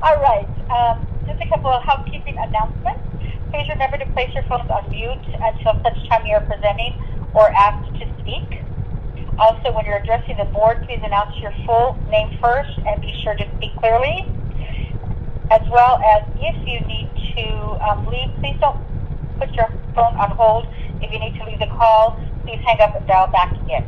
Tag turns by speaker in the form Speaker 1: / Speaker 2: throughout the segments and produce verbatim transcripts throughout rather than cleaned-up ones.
Speaker 1: All right. Um, just a couple of housekeeping announcements. Please remember to place your phones on mute until such time you are presenting or asked to speak. Also, when you're addressing the board, please announce your full name first and be sure to speak clearly. As well as if you need to um, leave, please don't put your phone on hold. If you need to leave the call, please hang up and dial back in.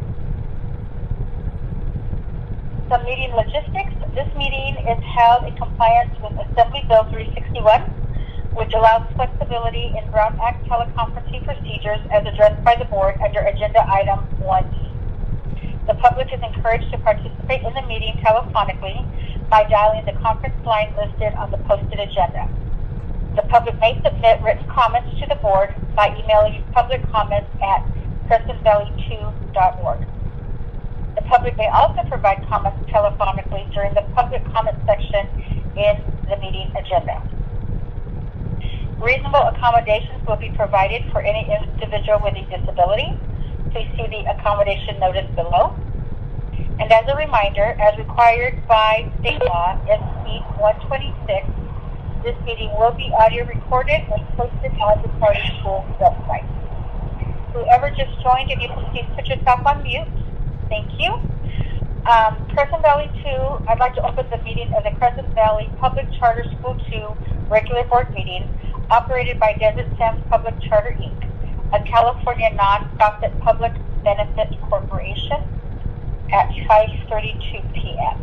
Speaker 1: Some meeting logistics. This meeting is held in compliance with Assembly Bill three sixty-one, which allows flexibility in Brown Act teleconferencing procedures as addressed by the board under Agenda Item one E. The public is encouraged to participate in the meeting telephonically by dialing the conference line listed on the posted agenda. The public may submit written comments to the board by emailing public comments at crescent valley two dot org. The public may also provide comments telephonically during the public comment section in the meeting agenda. Reasonable accommodations will be provided for any individual with a disability. Please see the accommodation notice below. And as a reminder, as required by state law, S B one twenty-six, this meeting will be audio recorded and posted on the Party School website. Whoever just joined, if you please put yourself on mute. Thank you. Um, Crescent Valley two, I'd like to open the meeting of the Crescent Valley Public Charter School two regular board meeting operated by Desert Sands Public Charter Incorporated, a California non-profit public benefit corporation, at five thirty-two p m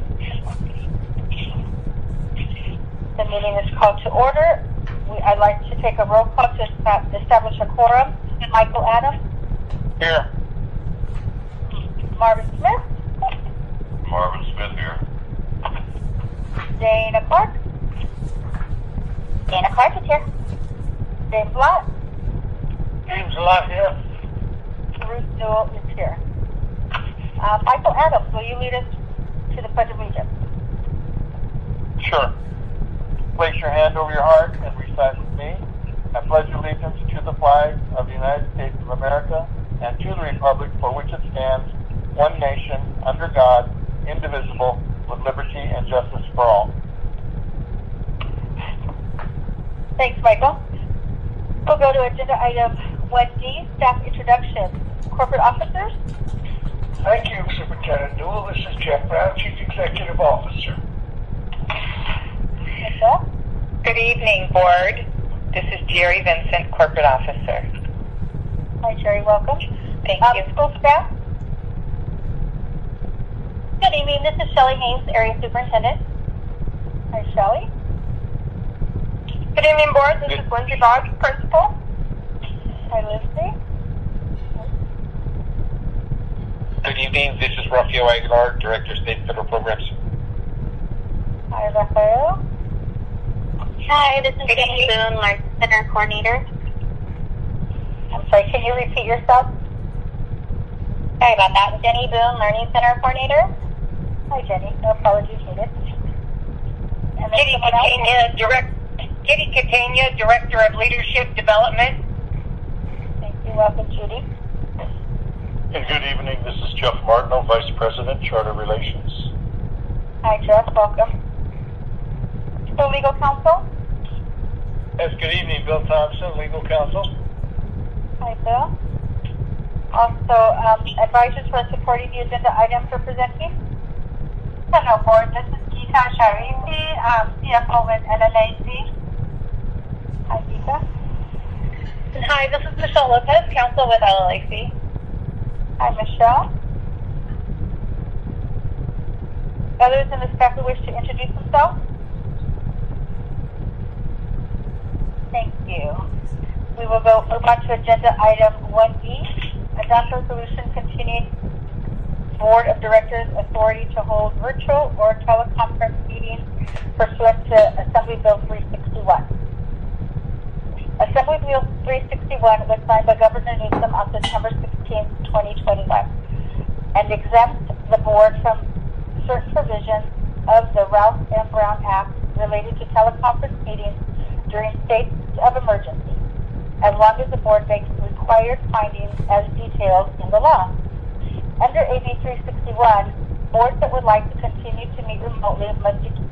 Speaker 1: The meeting is called to order. We, I'd like to take a roll call to establish a quorum. Michael Adams.
Speaker 2: Here.
Speaker 1: Marvin Smith.
Speaker 2: Marvin Smith here.
Speaker 1: Dana Clark. Dana Clark is here. James Lott.
Speaker 2: James Lott here.
Speaker 1: Ruth Newell is here. Uh, Michael Adams, will you lead us to the Pledge of Allegiance?
Speaker 2: Sure. Place your hand over your heart and recite with me. I pledge allegiance to the flag of the United States of America and to the republic for which it stands, one nation, under God, indivisible, with liberty and justice for all.
Speaker 1: Thanks, Michael. We'll go to agenda item one D, staff introduction. Corporate officers?
Speaker 3: Thank you, Superintendent Newell. This is Jeff Brown, Chief Executive Officer.
Speaker 1: Michelle?
Speaker 4: Good evening, Board. This is Jerry Vincent, Corporate Officer.
Speaker 1: Hi, Jerry. Welcome.
Speaker 4: Thank
Speaker 1: um,
Speaker 4: you.
Speaker 1: School staff? Good evening. This is Shelley Haynes, Area Superintendent. Hi, Shelley.
Speaker 4: Good evening, Board. This
Speaker 2: Good.
Speaker 4: is Lindsay Boggs, Principal.
Speaker 1: Hi, Lindsay.
Speaker 2: Good evening. This is Rafael Aguilar, Director of State and Federal Programs.
Speaker 1: Hi, Rafael.
Speaker 5: Hi, this is Jenny Boone, Learning Center Coordinator.
Speaker 1: I'm sorry, can you repeat yourself?
Speaker 5: Sorry about that. Jenny Boone, Learning Center Coordinator.
Speaker 1: Hi, Jenny. No apologies needed. And then
Speaker 4: Kitty
Speaker 1: someone else?
Speaker 4: Catania, Direct, Kitty Catania, Director of Leadership Development.
Speaker 1: Thank you. Welcome, Judy.
Speaker 2: And good evening. This is Jeff Martineau, Vice President, Charter Relations.
Speaker 1: Hi, Jeff. Welcome. School Legal Counsel.
Speaker 2: Yes, good evening. Bill Thompson, Legal Counsel.
Speaker 1: Hi, Bill. Also, um, advisors for supporting the agenda items for presenting.
Speaker 5: Hello, Board. This is Geeta Sharifi, um, C F O with N N A C.
Speaker 1: Hi, Geeta.
Speaker 5: Hi, this is Michelle Lopez, Counsel with L L A C.
Speaker 1: Hi, Michelle. Others in the staff who wish to introduce themselves? Thank you. We will go move on to agenda item one E, adopt resolution continuing Board of Directors authority to hold virtual or teleconference meetings pursuant to Assembly Bill three sixty-one. Assembly Bill three sixty-one was signed by Governor Newsom on September sixteenth, twenty twenty-one, and exempts the board from certain provisions of the Ralph M. Brown Act related to teleconference meetings during states of emergency, as long as the board makes required findings as detailed in the law. Under A B three sixty-one, boards that would like to continue to meet remotely must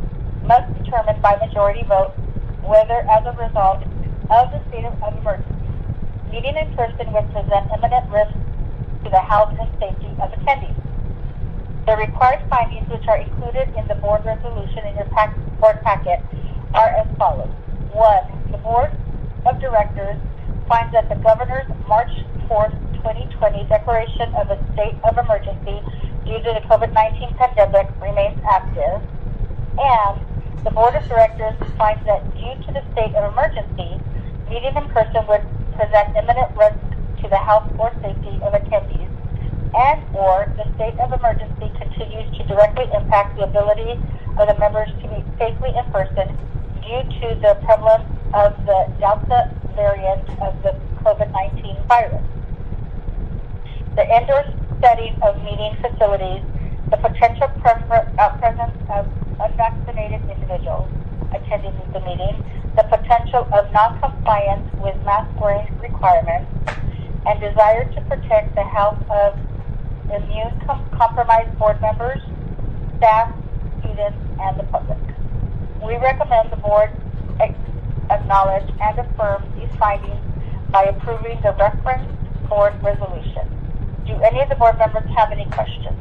Speaker 1: must determine by majority vote whether, as a result of the state of emergency, meeting in person would present imminent risk to the health and safety of attendees. The required findings, which are included in the board resolution in your pack, board packet, are as follows. One, the board of directors finds that the governor's March fourth, twenty twenty declaration of a state of emergency due to the COVID nineteen pandemic remains active, and the board of directors finds that due to the state of emergency, meeting in person would present imminent risk to the health or safety of attendees, and or the state of emergency continues to directly impact the ability of the members to meet safely in person due to the prevalence of the Delta variant of the COVID nineteen virus. The indoor setting of meeting facilities, the potential prefer- uh, presence of unvaccinated individuals attending the meeting, the potential of non-compliance with mask-wearing requirements, and desire to protect the health of immune-compromised board members, staff, students, and the public. We recommend the board acknowledge and affirm these findings by approving the referenced board resolution. Do any of the board members have any questions?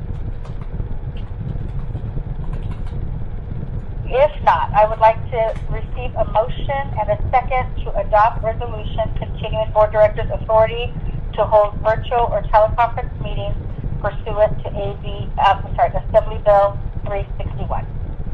Speaker 1: If not, I would like to receive a motion and a second to adopt resolution continuing board directors' authority to hold virtual or teleconference meetings pursuant to A B, uh, I'm sorry, Assembly Bill three sixty-one.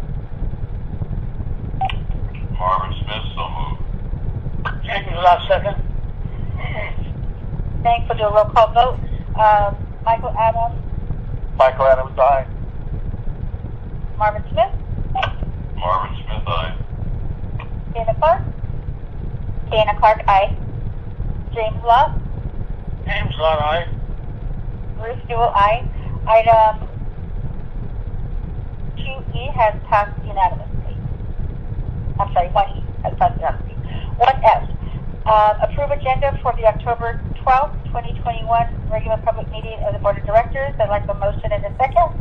Speaker 6: Marvin Smith, so moved.
Speaker 3: James Lott, second.
Speaker 1: Thanks. We'll do a roll call vote. Um, Michael Adams,
Speaker 2: Michael Adams, aye.
Speaker 1: Marvin Smith,
Speaker 6: Marvin Smith, aye.
Speaker 1: Dana Clark,
Speaker 4: Dana Clark, aye.
Speaker 1: James Lott,
Speaker 3: James Lott, aye.
Speaker 1: Ruth Newell, aye. Item two E has passed unanimously. I'm sorry, one E has passed unanimously. one F, um, approve agenda for the October twelfth, twenty twenty-one regular public meeting of the Board of Directors. I'd like a motion and a second.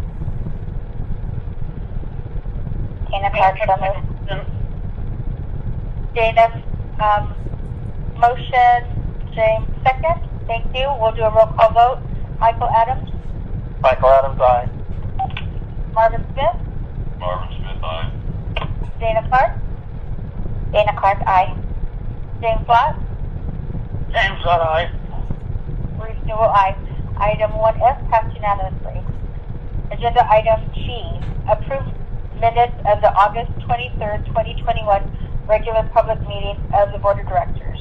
Speaker 4: Dana Clark, so moved.
Speaker 1: Dana, um, motion, James, second. Thank you. We'll do a roll call vote. Michael Adams,
Speaker 2: Michael Adams, aye.
Speaker 1: Marvin Smith,
Speaker 6: Marvin Smith, aye.
Speaker 1: Dana Clark,
Speaker 4: Dana Clark, aye.
Speaker 1: James Lott,
Speaker 3: James Lott, aye.
Speaker 1: Ruth Newell, aye. Item one F passed unanimously. Agenda item G, approve minutes of the August twenty-third, twenty twenty-one regular public meeting of the Board of Directors.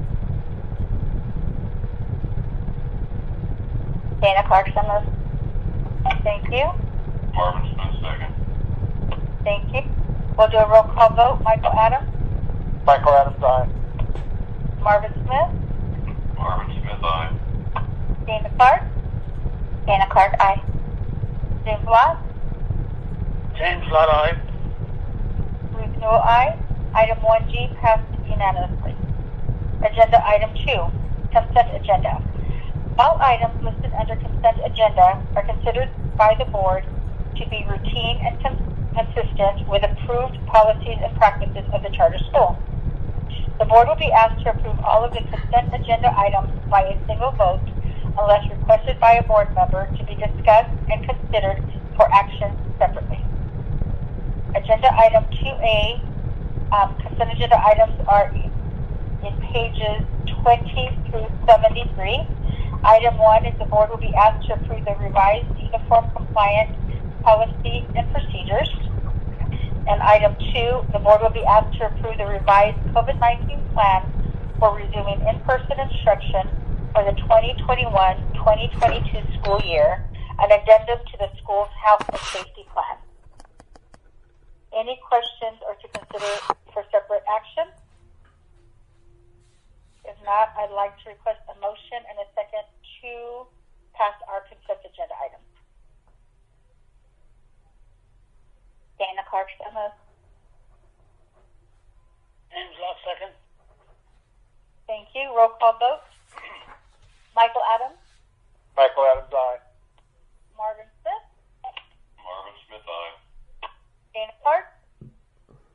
Speaker 4: Dana Clark, so moved.
Speaker 1: Thank you.
Speaker 6: Marvin Smith, second.
Speaker 1: Thank you. We'll do a roll call vote. Michael Adams,
Speaker 2: Michael Adams, aye.
Speaker 1: Marvin Smith,
Speaker 6: Marvin Smith, aye.
Speaker 1: Dana Clark,
Speaker 4: Dana Clark, aye.
Speaker 1: James Lott,
Speaker 3: James Lott, aye.
Speaker 1: Ruth Newell, aye. Item one G passed unanimously. Agenda item two, consent agenda. All items listed under consent agenda are considered by the board to be routine and con- consistent with approved policies and practices of the charter school. The board will be asked to approve all of the consent agenda items by a single vote unless requested by a board member to be discussed and considered for action separately. Agenda item two A, um, consent agenda items are in pages twenty through seventy-three. Item one is the board will be asked to approve the revised uniform compliant policy and procedures. And item two, the board will be asked to approve the revised COVID nineteen plan for resuming in-person instruction for the twenty twenty-one twenty twenty-two school year, an addendum to the school's health and safety plan. Any questions or to consider for separate action? If not, I'd like to request a motion and a second to pass our consent agenda items.
Speaker 4: Dana Clark, so moved.
Speaker 3: James Lott, second.
Speaker 1: Thank you. Roll call vote. Michael Adams,
Speaker 2: Michael Adams, aye.
Speaker 1: Marvin Smith,
Speaker 6: Marvin Smith, aye.
Speaker 1: Dana Clark,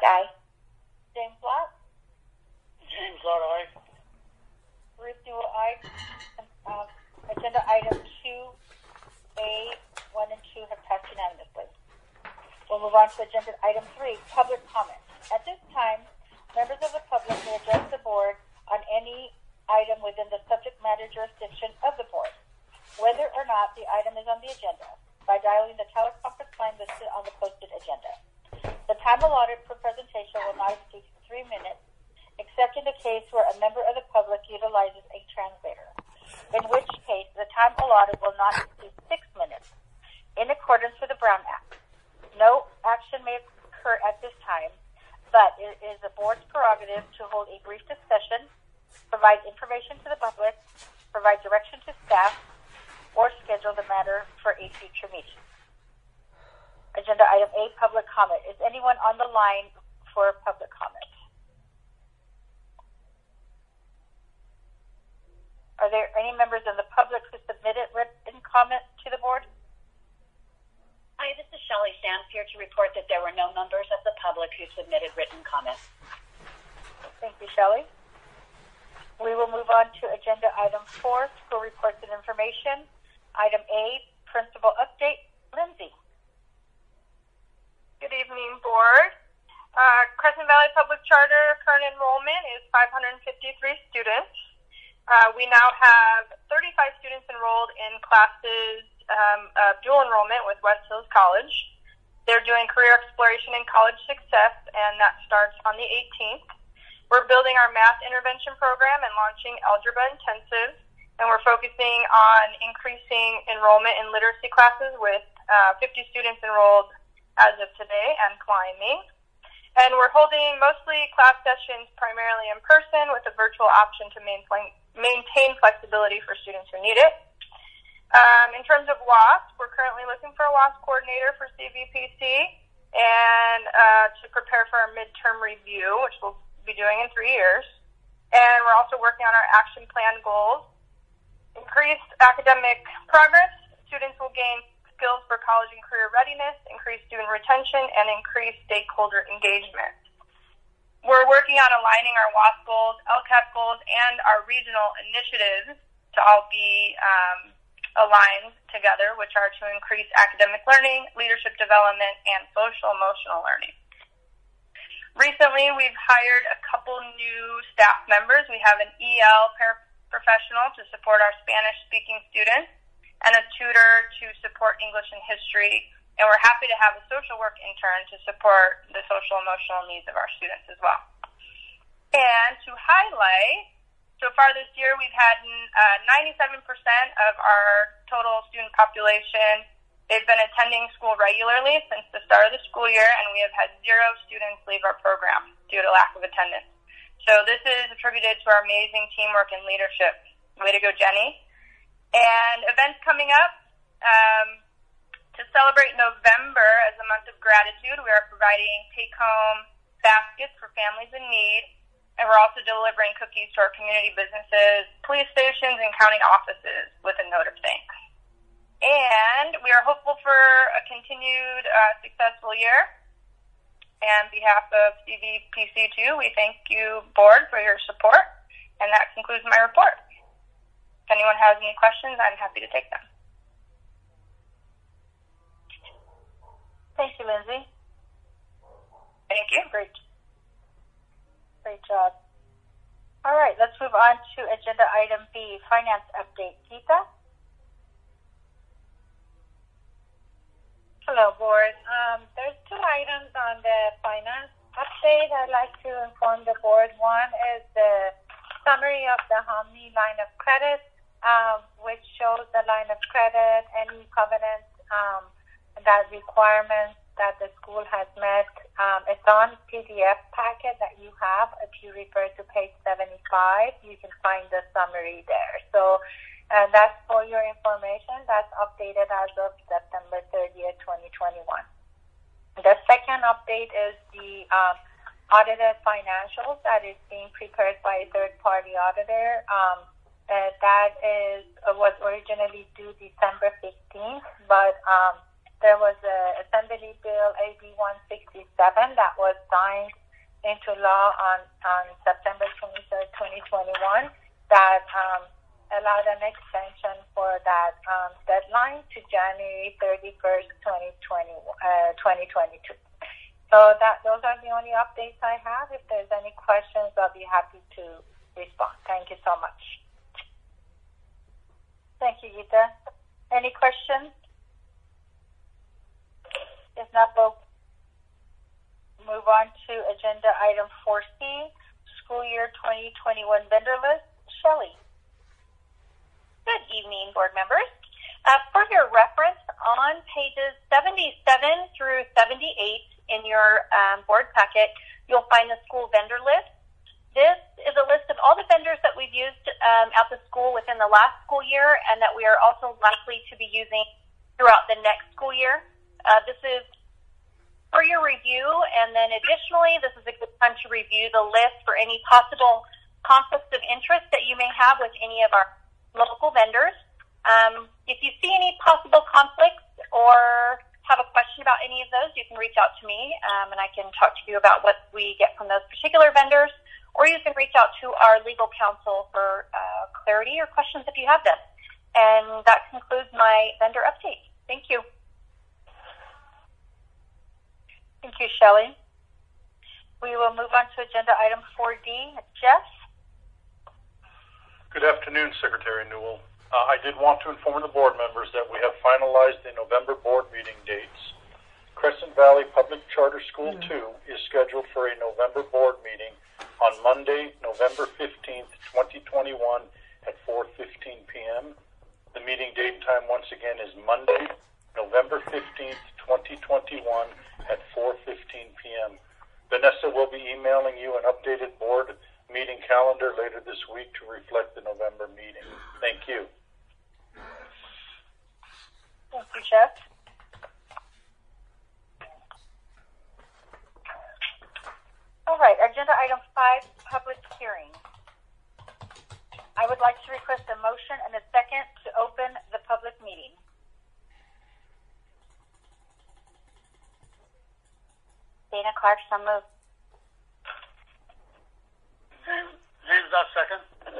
Speaker 4: aye.
Speaker 1: James Lott,
Speaker 3: James Lott, aye.
Speaker 1: Ruth Newell, aye. Um, agenda item two A, one and two have passed unanimously. We'll move on to agenda item three, public comment. At this time, members of the public may address the board on any item within the subject matter jurisdiction of the board, whether or not the item is on the agenda, by dialing the teleconference line listed on the posted agenda. The time allotted for presentation will not exceed three minutes, except in the case where a member of the public utilizes a translator, in which case the time allotted will not exceed six minutes, in accordance with the Brown Act. No action may occur at this time, but it is the board's prerogative to hold a brief discussion, provide information to the public, provide direction to staff, or schedule the matter for a future meeting. Agenda item A, public comment. Is anyone on the line for public comment? Are there any members of the public who submitted written comment to the board?
Speaker 7: Hi, this is Shelley Sands here to report that there were no members of the public who submitted written comments.
Speaker 1: Thank you, Shelley. We will move on to agenda item four, school reports and information. Item A, principal update. Lindsay.
Speaker 8: Good evening, board. Uh, Crescent Valley Public Charter current enrollment is five hundred fifty-three students. Uh, we now have thirty-five students enrolled in classes um, of dual enrollment with West Hills College. They're doing career exploration and college success, and that starts on the eighteenth. We're building our math intervention program and launching algebra intensive, and we're focusing on increasing enrollment in literacy classes with uh, fifty students enrolled as of today and climbing. And we're holding mostly class sessions primarily in person with a virtual option to maintain, maintain flexibility for students who need it. Um, in terms of W A S P, we're currently looking for a W A S P coordinator for C V P C and uh, to prepare for our midterm review, which we'll be doing in three years. And we're also working on our action plan goals. Increased academic progress, students will gain skills for college and career readiness, increase student retention, and increase stakeholder engagement. We're working on aligning our W A S P goals, L C A P goals, and our regional initiatives to all be um, aligned together, which are to increase academic learning, leadership development, and social-emotional learning. Recently, we've hired a couple new staff members. We have an E L paraprofessional to support our Spanish-speaking students and a tutor to support English and history. And we're happy to have a social work intern to support the social-emotional needs of our students as well. And to highlight, so far this year, we've had uh, ninety-seven percent of our total student population. They've been attending school regularly since the start of the school year, and we have had zero students leave our program due to lack of attendance. So this is attributed to our amazing teamwork and leadership. Way to go, Jenny. And events coming up. Um, to celebrate November as a month of gratitude, we are providing take-home baskets for families in need. And we're also delivering cookies to our community businesses, police stations, and county offices with a note of thanks. And we are hopeful for a continued uh, successful year. And on behalf of C V P C two, we thank you, board, for your support. And that concludes my report. If anyone has any questions, I'm happy to take them.
Speaker 1: Thank you, Lindsay.
Speaker 8: Thank you.
Speaker 1: Great. Great job. All right, let's move on to agenda item B, finance update. Geeta?
Speaker 5: Hello, board. Um, there's two items on the finance update I'd like to inform the board. One is the summary of the Hominy line of credit, um, which shows the line of credit, any covenants, um, that requirements that the school has met. Um, it's on P D F packet that you have. If you refer to page seventy-five, you can find the summary there. So uh, that's for your information. That's updated as of September thirtieth, twenty twenty-one. The second update is the um, audited financials that is being prepared by a third-party auditor. Um, uh, that is uh, was originally due December fifteenth, but um, there was a Assembly Bill A B one sixty-seven that was signed into law on, on September twenty-third, twenty twenty-one that um, allowed an extension for that um, deadline to January thirty-first, twenty twenty, uh, twenty twenty-two. So that those are the only updates I have. If there's any questions, I'll be happy to respond. Thank you so much. Thank you, Ita. Any questions? If not, we'll move on to agenda item four C, school year twenty twenty-one vendor list. Shelley.
Speaker 9: Good evening, board members. Uh, for your reference, on pages seventy-seven through seventy-eight in your um, board packet, you'll find the school vendor list. This is a list of all the vendors that we've used um, at the school within the last school year and that we are also likely to be using throughout the next school year. Uh, this is for your review, and then additionally, this is a good time to review the list for any possible conflicts of interest that you may have with any of our local vendors. Um, if you see any possible conflicts or have a question about any of those, you can reach out to me, um, and I can talk to you about what we get from those particular vendors, or you can reach out to our legal counsel for uh, clarity or questions if you have them. And that concludes my vendor update. Thank you.
Speaker 5: Thank you, Shelley. We will move on to agenda item four D. Jeff?
Speaker 10: Good afternoon, Secretary Newell. Uh, I did want to inform the board members that we have finalized the November board meeting dates. Crescent Valley Public Charter School mm-hmm. two is scheduled for a November board meeting on Monday, November fifteenth, twenty twenty-one at four fifteen p.m. The meeting date and time once again is Monday, November fifteenth, twenty twenty-one at four fifteen p.m. Vanessa will be emailing you an updated board meeting calendar later this week to reflect the November meeting. Thank you.
Speaker 5: Thank you, Jeff. All right, agenda item five, public hearing. I would like to request a motion and a second to open the public meeting.
Speaker 7: Dana Clark, so moved.
Speaker 3: James, I'll second.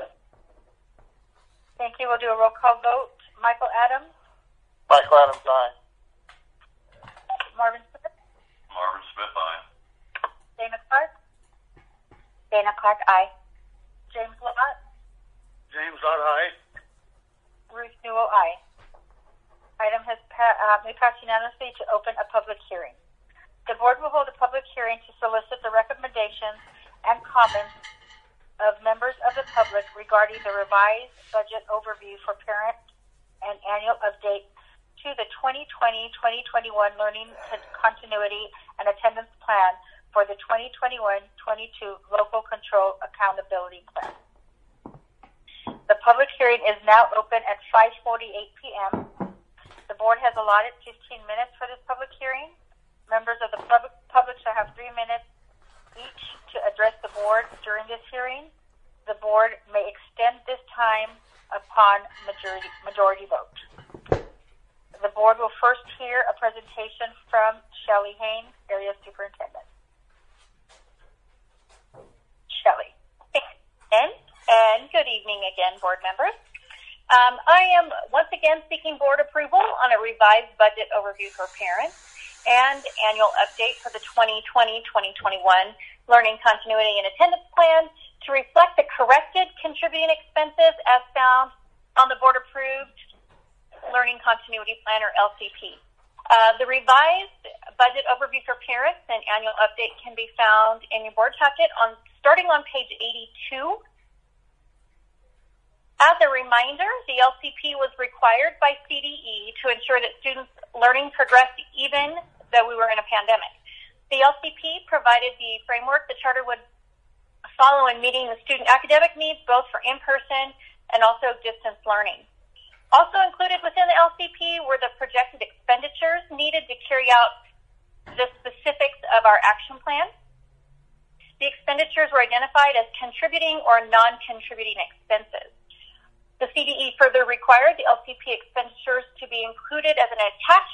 Speaker 5: Thank you. We'll do a roll call vote. Michael Adams?
Speaker 2: Michael Adams, aye.
Speaker 5: Marvin Smith?
Speaker 6: Marvin Smith, aye.
Speaker 5: Dana Clark?
Speaker 7: Dana Clark, aye.
Speaker 5: James Lott?
Speaker 3: James Lott, aye.
Speaker 5: Ruth Newell, aye. Item has pa- uh, may pass unanimously to open a public hearing. The board will hold a public hearing to solicit the recommendations and comments of members of the public regarding the revised budget overview for parent and annual update to the twenty twenty to twenty twenty-one Learning Continuity and Attendance Plan for the twenty twenty-one twenty-two Local Control Accountability Plan. The public hearing is now open at five forty-eight p.m. The board has allotted fifteen minutes for this public hearing. Members of the public, public shall have three minutes each to address the board during this hearing. The board may extend this time upon majority, majority vote. The board will first hear a presentation from Shelley Haynes, Area Superintendent. Shelley.
Speaker 9: And, and good evening again, board members. Um, I am once again seeking board approval on a revised budget overview for parents and annual update for the twenty twenty to twenty twenty-one Learning Continuity and Attendance Plan to reflect the corrected contributing expenses as found on the board-approved Learning Continuity Plan, or L C P. Uh, the revised budget overview for parents and annual update can be found in your board packet on starting on page eighty-two. As a reminder, the L C P was required by C D E to ensure that students' learning progressed even though we were in a pandemic. The L C P provided the framework the charter would follow in meeting the student academic needs, both for in-person and also distance learning. Also included within the L C P were the projected expenditures needed to carry out the specifics of our action plan. The expenditures were identified as contributing or non-contributing expenses. The C D E further required the L C P expenditures to be included as an attachment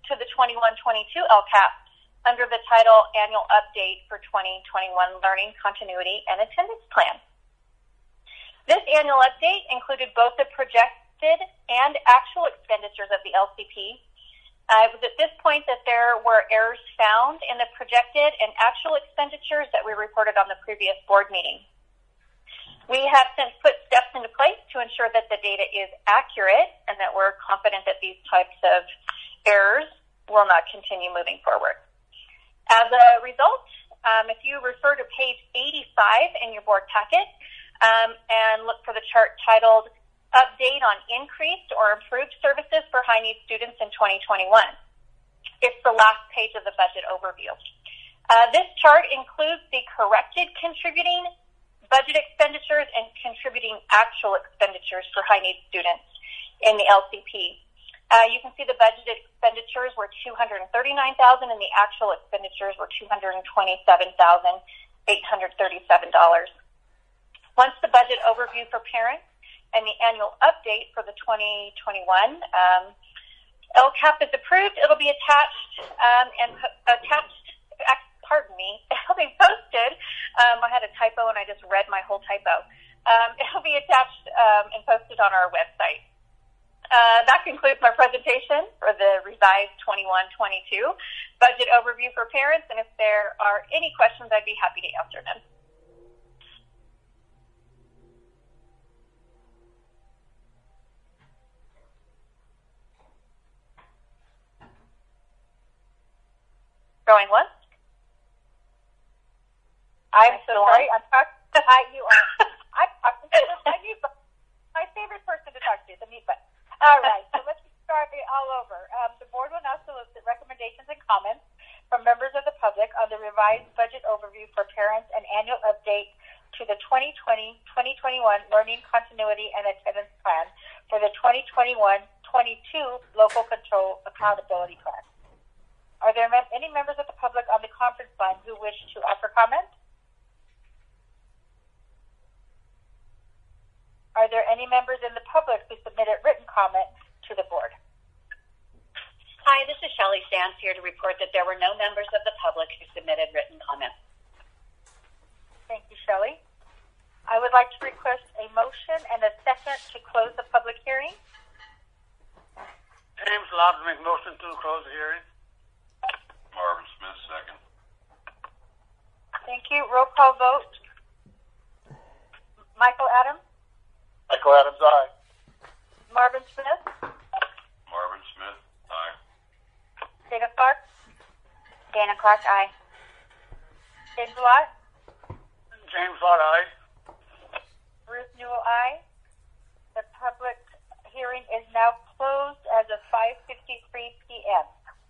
Speaker 9: to the twenty-one twenty-two L C A P under the title Annual Update for twenty twenty-one Learning Continuity and Attendance Plan. This annual update included both the projected and actual expenditures of the L C P. Uh, it was at this point that there were errors found in the projected and actual expenditures that we reported on the previous board meeting. We have since put steps into place to ensure that the data is accurate and that we're confident that these types of errors will not continue moving forward. As a result, um, if you refer to page eighty-five in your board packet um, and look for the chart titled Update on Increased or Improved Services for High-Need Students in twenty twenty-one. It's the last page of the budget overview. Uh, this chart includes the corrected contributing budget expenditures and contributing actual expenditures for high-need students in the L C P. Uh, you can see the budgeted expenditures were two hundred thirty-nine thousand dollars and the actual expenditures were two hundred twenty-seven thousand eight hundred thirty-seven dollars. Once the budget overview for parents and the annual update for the twenty twenty-one um, L C A P is approved, it'll be attached um, and attached, pardon me, it'll be posted. Um, I had a typo and I just read my whole typo. Um, it'll be attached um, and posted on our website. Uh, that concludes my presentation for the revised twenty-one twenty-two budget overview for parents, and if there are any questions, I'd be happy to answer them. Going once? I'm so sorry. I'm talking. Hi, you are. I'm talking to my mute button. My favorite person to talk to, the mute button. All right, so let's start all over. Um, the board will now solicit recommendations and comments from members of the public on the revised budget overview for parents and annual update to the twenty twenty twenty twenty-one Learning Continuity and Attendance Plan for the twenty twenty-one twenty-two Local Control Accountability Plan. Are there any members of the public on the conference line who wish to offer comment? Are there any members in the public who submitted written comment to the board?
Speaker 7: Hi, this is Shelley Sands here to report that there were no members of the public who submitted written comments.
Speaker 5: Thank you, Shelley. I would like to request a motion and a second to close the public hearing.
Speaker 3: James Lott make motion to close the hearing.
Speaker 6: Marvin Smith, second.
Speaker 5: Thank you. Roll call vote. Michael Adams?
Speaker 2: Michael Adams, aye.
Speaker 5: Marvin Smith?
Speaker 6: Marvin Smith, aye.
Speaker 5: Dana Clark?
Speaker 7: Dana Clark, aye.
Speaker 5: James Lott?
Speaker 3: James Lott, aye.
Speaker 5: Ruth Newell, aye. The public hearing is now closed as of five fifty-three p.m.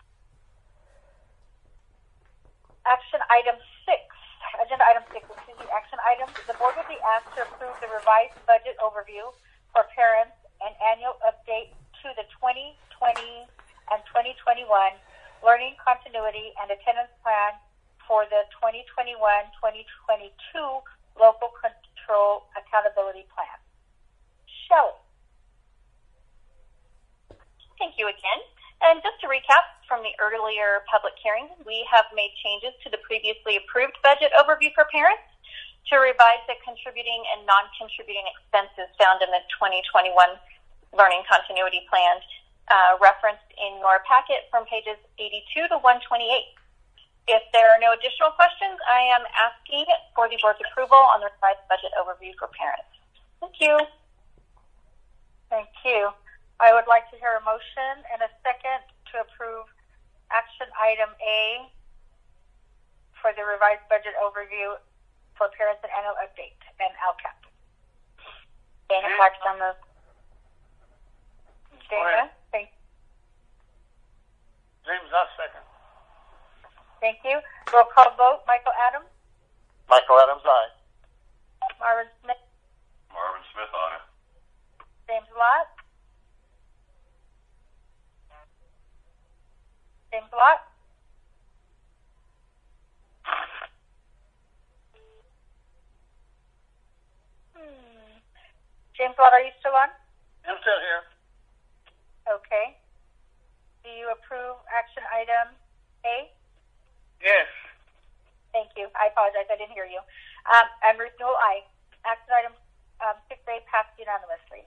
Speaker 5: Action item six, agenda item six, excuse me, action items. The board will be asked to approve the revised budget overview for parents and annual update to the twenty twenty and twenty twenty-one Learning Continuity and Attendance Plan for the twenty twenty-one twenty twenty-two Local Control Accountability Plan. Shelley.
Speaker 9: Thank you again. And just to recap from the earlier public hearing, we have made changes to the previously approved budget overview for parents to revise the contributing and non-contributing expenses found in the twenty twenty-one Learning Continuity Plan uh, referenced in your packet from pages eighty-two to one twenty-eight. If there are no additional questions, I am asking for the board's approval on the revised budget overview for parents. Thank you.
Speaker 5: Thank you. I would like to hear a motion and a second to approve action item A for the revised budget overview for parents and annual update and L C A P.
Speaker 7: Dana Clark, so moved.
Speaker 5: Dana, thank you.
Speaker 3: James Lott, second.
Speaker 5: Thank you. Roll call vote. Michael Adams?
Speaker 2: Michael Adams, aye.
Speaker 5: Marvin Smith?
Speaker 6: Marvin Smith, aye.
Speaker 5: James Lott? James Lott? Hmm. James Lott, are you still on?
Speaker 3: I'm still here.
Speaker 5: Okay. Do you you approve action item A?
Speaker 3: Yes.
Speaker 5: Thank you. I apologize. I didn't hear you. Um, and Ruth Newell, aye. Action item um, six A passed unanimously.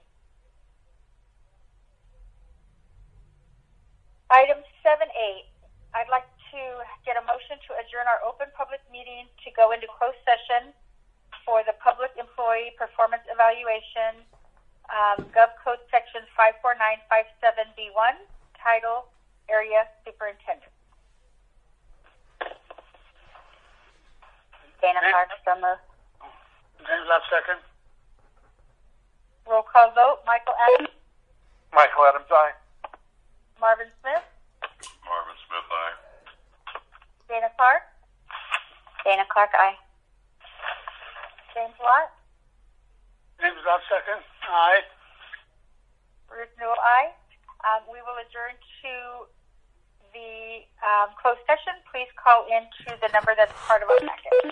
Speaker 5: Item seven A, I'd like to get a motion to adjourn our open public meeting to go into closed session for the public employee performance evaluation, um, Gov Code Section five four nine five seven B one, title Area Superintendent.
Speaker 7: Dana Clark, so moved.
Speaker 3: James Love, second.
Speaker 5: Roll call vote. Michael Adams,
Speaker 2: Michael Adams, aye.
Speaker 5: Marvin Smith,
Speaker 6: Marvin Smith, aye.
Speaker 5: Dana Clark,
Speaker 7: Dana Clark, aye.
Speaker 5: James Lott,
Speaker 3: James Love, second. Aye.
Speaker 5: Ruth Newell, aye. Um, we will adjourn to the um, closed session. Please call in to the number that's part of our packet.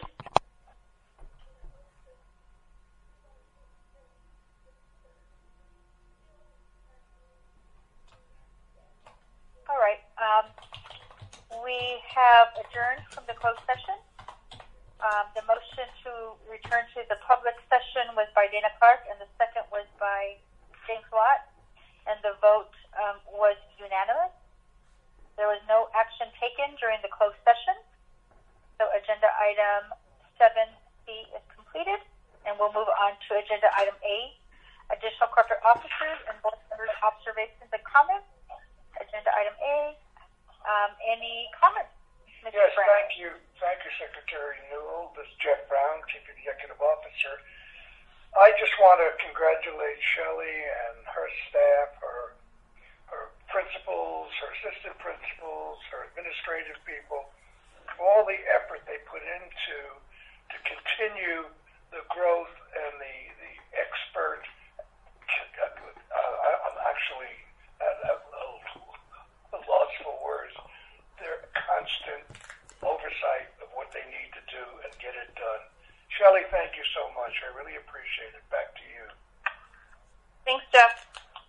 Speaker 5: All right. Um, we have adjourned from the closed session. Um, the motion to return to the public session was by Dana Clark, and the second was by James Lott, and the vote um, was unanimous. There was no action taken during the closed session, so agenda item seven C is completed, and we'll move on to agenda item A, additional corporate officers and board members' observations and comments. Agenda item A. Um, any comments, Mister
Speaker 3: Yes,
Speaker 5: Brown?
Speaker 3: thank you. Thank you, Secretary Newell. This is Jeff Brown, Chief Executive Officer. I just want to congratulate Shelley and her staff, her, her principals, her assistant principals, her administrative people, for all the effort they put into to continue the growth and the, the expert, uh, I'm actually at a little loss for words, their constant oversight of what they need to do and get it done. Shelley, thank you so much. I really appreciate it. Back to you.
Speaker 5: Thanks, Jeff.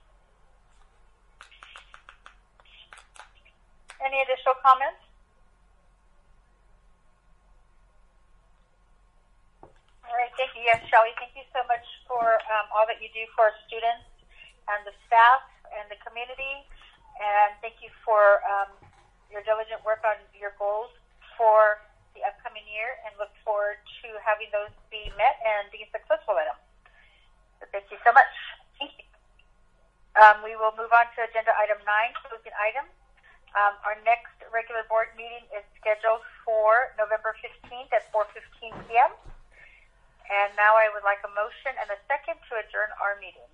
Speaker 5: Any additional comments? All right, thank you. Yes, Shelley, thank you so much for um, all that you do for our students and the staff and the community. And thank you for um, your diligent work on your goals for the upcoming year, and look forward to having those be met and being successful in them. So thank you so much. Thank you. Um, we will move on to agenda item nine, closing items. Um, our next regular board meeting is scheduled for November fifteenth at four fifteen p m And now I would like a motion and a second to adjourn our meeting.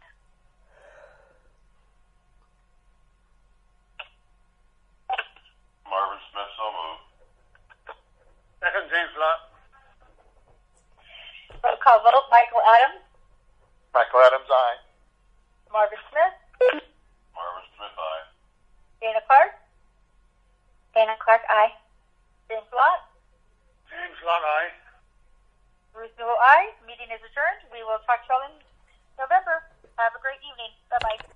Speaker 6: Marvin Smith, so moved.
Speaker 3: Second, James Lott.
Speaker 5: Roll call vote. Michael Adams,
Speaker 2: Michael Adams, aye.
Speaker 5: Marvin Smith,
Speaker 6: Marvin Smith, aye.
Speaker 5: Dana Clark,
Speaker 7: Dana Clark, aye.
Speaker 5: James Lott,
Speaker 3: James Lott, aye.
Speaker 5: Ruth Newell, aye. Meeting is adjourned. We will talk to you all in November. Have a great evening. Bye-bye.